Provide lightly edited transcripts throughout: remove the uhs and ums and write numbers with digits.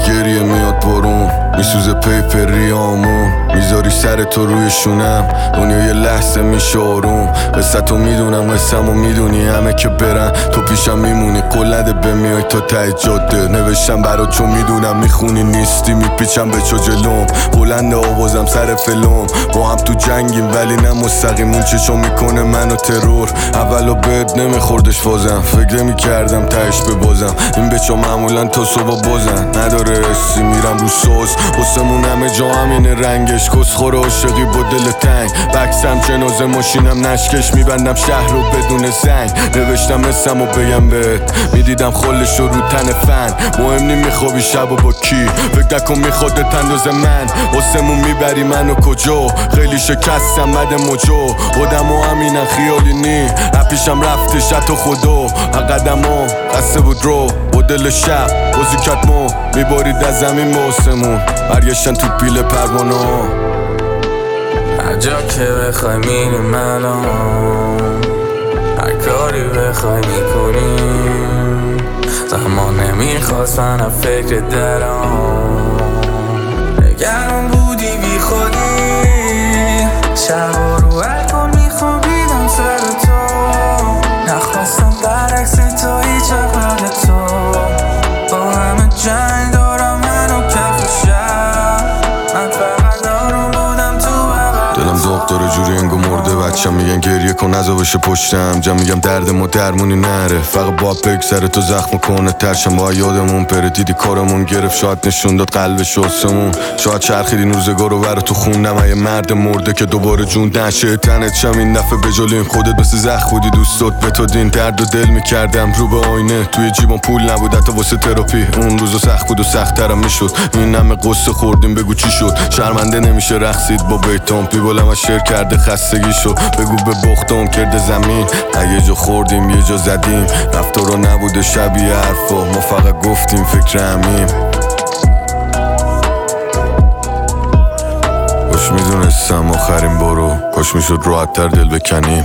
گریه میاد بارون، میسوزه پیپ ریامون، میذاری سر تو روی شونم، دنیا یه لحظه میشه آروم. قصتو میدونم قصه‌مو میدونی، همه که برن تو پیشم میمونی، قول نده بمیای تا ته جاده. نوشتم برات چون میدونم میخونی نیستی، میپیچم به چو جلوم، بلند آوازم سر فلوم. با هم تو جنگیم ولی نه مستقیم، اون چشم میکنه منو ترور. اولو بد نمیخوردش فازم، فکر میکردم تهش ببازم. این بچه معمولا تا صبح بازن، نداره حسی میرم رو سوز. حسمون همه جا همینه رنگش، کسخور عاشقی با دل تنگ. بکسم جنازه ماشینم نشکش، میبندم شهر رو بدون زنگ. نوشتم اسمو بگم بهت، میدیدم خلش رو تن فن. مهم نی میخوابی شب و با کی، فکر نکن میخوادت اندازه من. حسمون میبری منو کجا، خیلی شکستم بد موجو. خودم و همینم خیالی نی، اپیشم رفتش حتی خدا. قدم ها قصه بود رو با دل شب، بازی کتمو میبارید از زمین با حسمون. برگشتن تو پیل پروانه ها، هر جا که بخوای میریم الان، هر کاری بخوای میکنیم. زمان نمیخواست منم فکر درام، نگران بودی بی خودی. شبا رو الکل میخوابیدم سر تو، نخواستم برعکس تو هیچ اقلال تو. با همه جنگ دارم منو کف شب، من فقط دارم بودم تو بغل. دلم داغ داره جوری انگو مرده بچم، میگن گریه کن نزا بشه پشتم جم. میگم درد ما درمونی نره، فقط با بگذره تو زخم کنه ترشم. با یادمون پره دیدی کارمون گرفت، شاید نشون داد قلبش واسمون. شاید چرخیدین روزگار رو برا تو خوندم، یه مرد مرده که دوباره جون نشه تنت شم. این دفعه بجالین خودت مثل زخم بودی، دوستات به تو دین درد و دل میکردم رو به آینه. توی جیبم پول نبود حتی واسه تراپی، اون روزو سخت بود و سخت ترم میشد. این همه قصه خوردیم بگو چی شد، شرمنده نمیشه رقصید با بیتام. پیبالم از شعر کرده خستگی شد، بگو به بختم کرده زمین. اگه جا خوردیم یه جا زدیم، رفتارا نبوده شبیه حرفا، ما فقط گفتیم فکر همیم. کاش میدونستم آخرین بارو، کاش میشد راحت تر دل بکنیم.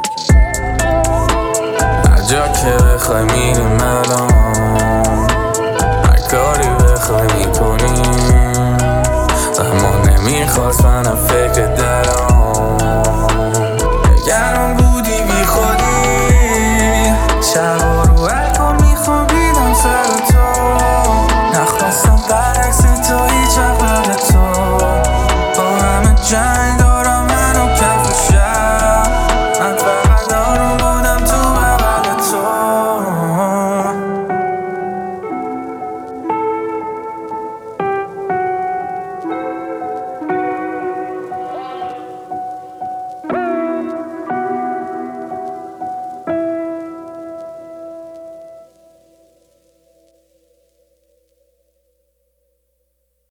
هر جا که بخوای میریم الان، هر کاری بخوای میکنیم. زمان نمیخواست منم فکر درام، نگران بودی بی خودی. شبا رو الکل میخوابیدم سر تو، نخواستم برعکس تو هیچ اقلال تو. با همه جنگ